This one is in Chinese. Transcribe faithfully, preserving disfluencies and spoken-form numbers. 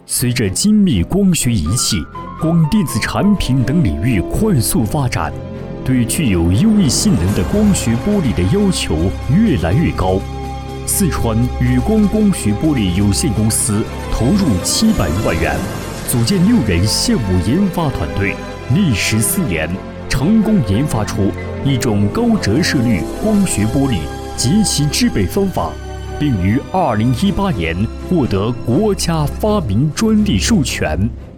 随着精密光学仪器、光电子产品等领域快速发展，对具有优异性能的光学玻璃的要求越来越高。四川宇光光学玻璃有限公司投入七百余万元，组建六人项目研发团队，历时四年，成功研发出一种高折射率光学玻璃及其制备方法，并于二零一八年获得国家发明专利授权。